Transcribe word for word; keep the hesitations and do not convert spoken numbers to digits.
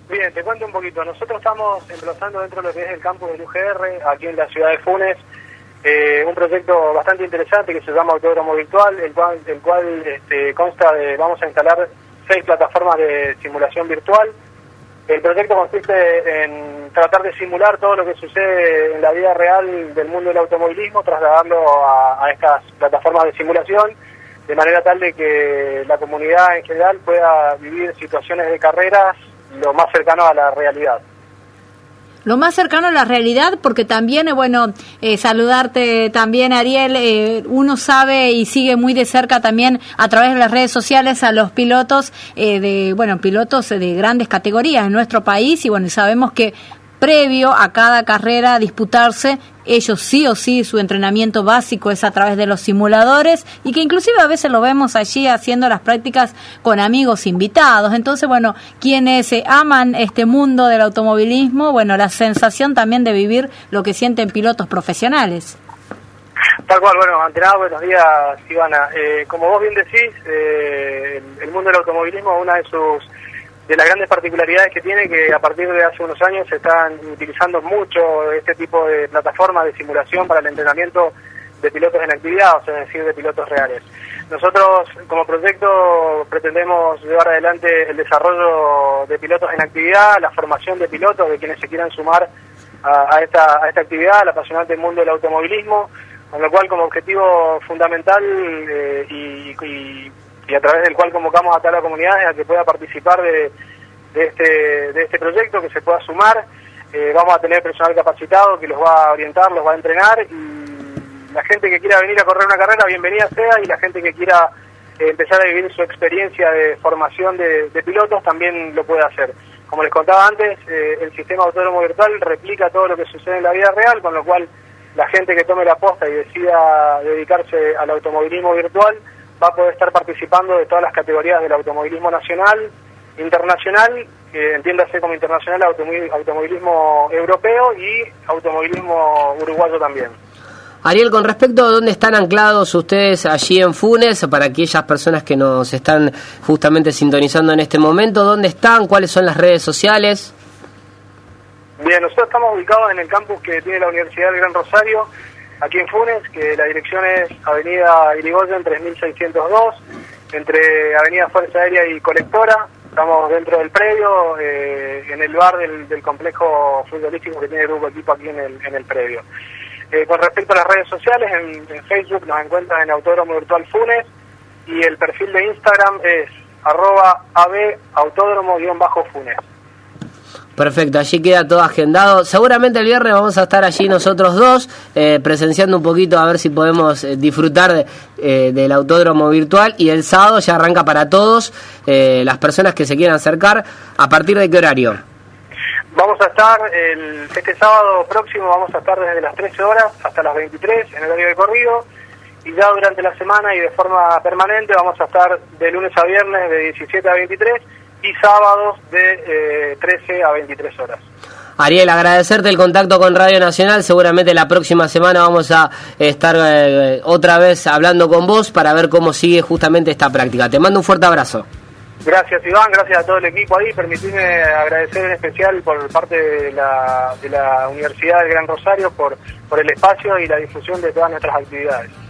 Bien, te cuento un poquito. Nosotros estamos emplazando dentro de lo que es el campus del U G R, aquí en la ciudad de Funes, eh, un proyecto bastante interesante que se llama Autódromo Virtual, el cual, el cual este, consta de, vamos a instalar seis plataformas de simulación virtual. El proyecto consiste en tratar de simular todo lo que sucede en la vida real del mundo del automovilismo, trasladarlo a, a estas plataformas de simulación, de manera tal de que la comunidad en general pueda vivir situaciones de carreras lo más cercano a la realidad. Lo más cercano a la realidad, porque también, eh, bueno, eh, saludarte también, Ariel, eh, uno sabe y sigue muy de cerca también a través de las redes sociales a los pilotos, eh, de bueno, pilotos de grandes categorías en nuestro país, y bueno, sabemos que previo a cada carrera a disputarse, ellos sí o sí, su entrenamiento básico es a través de los simuladores, y que inclusive a veces lo vemos allí haciendo las prácticas con amigos invitados. Entonces, bueno, quienes eh, aman este mundo del automovilismo, bueno, la sensación también de vivir lo que sienten pilotos profesionales. Tal cual, bueno, ante nada, buenos días, Ivana. Eh, como vos bien decís, eh, el, el mundo del automovilismo, una de sus de las grandes particularidades que tiene, que a partir de hace unos años se están utilizando mucho este tipo de plataformas de simulación para el entrenamiento de pilotos en actividad, o sea, es decir, de pilotos reales. Nosotros, como proyecto, pretendemos llevar adelante el desarrollo de pilotos en actividad, la formación de pilotos, de quienes se quieran sumar a, a, esta, a esta actividad, al apasionante mundo del automovilismo, con lo cual, como objetivo fundamental eh, y, y y a través del cual convocamos a toda la comunidad a que pueda participar de, de, este, de este proyecto, que se pueda sumar. Eh, vamos a tener personal capacitado que los va a orientar, los va a entrenar, y la gente que quiera venir a correr una carrera, bienvenida sea, y la gente que quiera eh, empezar a vivir su experiencia de formación de, de pilotos también lo puede hacer. Como les contaba antes, eh, el sistema Autódromo Virtual replica todo lo que sucede en la vida real, con lo cual la gente que tome la posta y decida dedicarse al automovilismo virtual va a poder estar participando de todas las categorías del automovilismo nacional, internacional, eh, entiéndase como internacional, automovilismo, automovilismo europeo y automovilismo uruguayo también. Ariel, con respecto a dónde están anclados ustedes allí en Funes, para aquellas personas que nos están justamente sintonizando en este momento, ¿dónde están? ¿Cuáles son las redes sociales? Bien, nosotros estamos ubicados en el campus que tiene la Universidad del Gran Rosario, aquí en Funes, que la dirección es Avenida Irigoyen tres mil seiscientos dos, entre Avenida Fuerza Aérea y Colectora. Estamos dentro del predio, eh, en el bar del, del complejo futbolístico que tiene el grupo equipo aquí en el, en el predio. Eh, con respecto a las redes sociales, en, en Facebook nos encuentran en Autódromo Virtual Funes, y el perfil de Instagram es arroba abautódromo-funes. Perfecto, allí queda todo agendado. Seguramente el viernes vamos a estar allí nosotros dos, eh, presenciando un poquito a ver si podemos eh, disfrutar de, eh, del autódromo virtual, y el sábado ya arranca para todos, eh, las personas que se quieran acercar. ¿A partir de qué horario? Vamos a estar, el, este sábado próximo vamos a estar desde las trece horas hasta las veintitrés en horario de corrido, y ya durante la semana y de forma permanente vamos a estar de lunes a viernes de diecisiete a veintitrés, y sábados de eh, trece a veintitrés horas. Ariel, agradecerte el contacto con Radio Nacional. Seguramente la próxima semana vamos a estar eh, otra vez hablando con vos para ver cómo sigue justamente esta práctica. Te mando un fuerte abrazo. Gracias, Iván, gracias a todo el equipo ahí. Permitidme agradecer en especial por parte de la, de la Universidad del Gran Rosario por, por el espacio y la difusión de todas nuestras actividades.